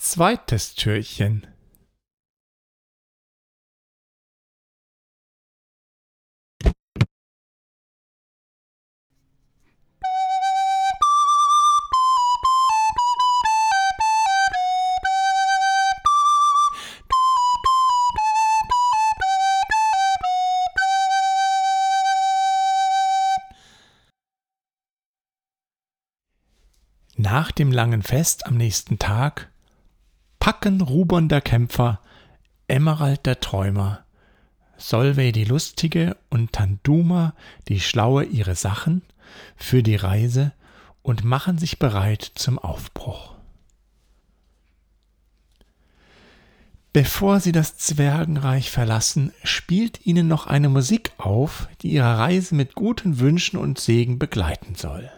Zweites Türchen. Nach dem langen Fest am nächsten Tag packen Ruban der Kämpfer, Emerald der Träumer, Solveig die Lustige und Tanduma die Schlaue ihre Sachen für die Reise und machen sich bereit zum Aufbruch. Bevor sie das Zwergenreich verlassen, spielt ihnen noch eine Musik auf, die ihre Reise mit guten Wünschen und Segen begleiten soll.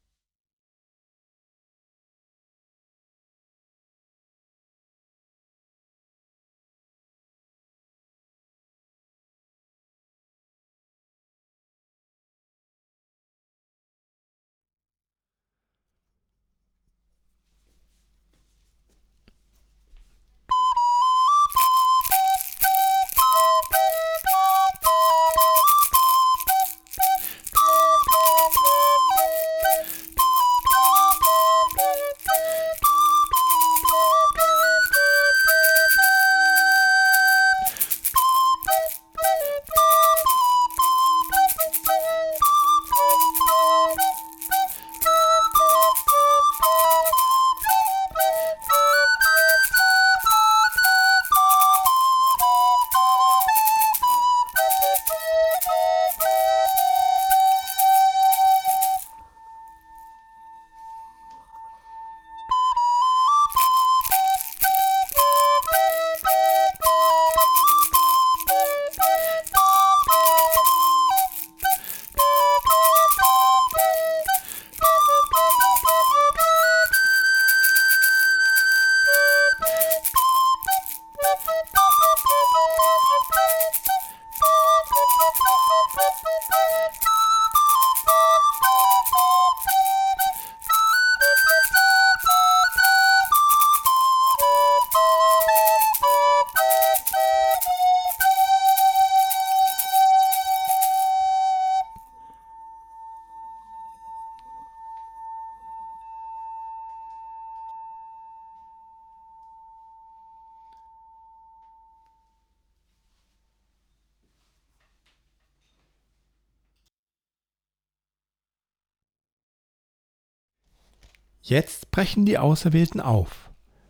Jetzt brechen die Auserwählten auf,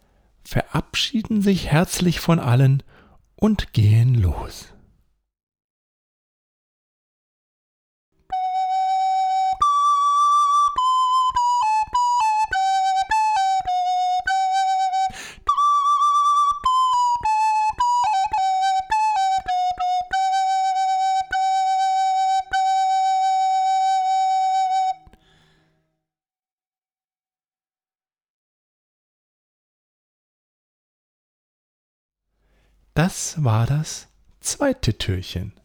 verabschieden sich herzlich von allen und gehen los. Das war das zweite Türchen.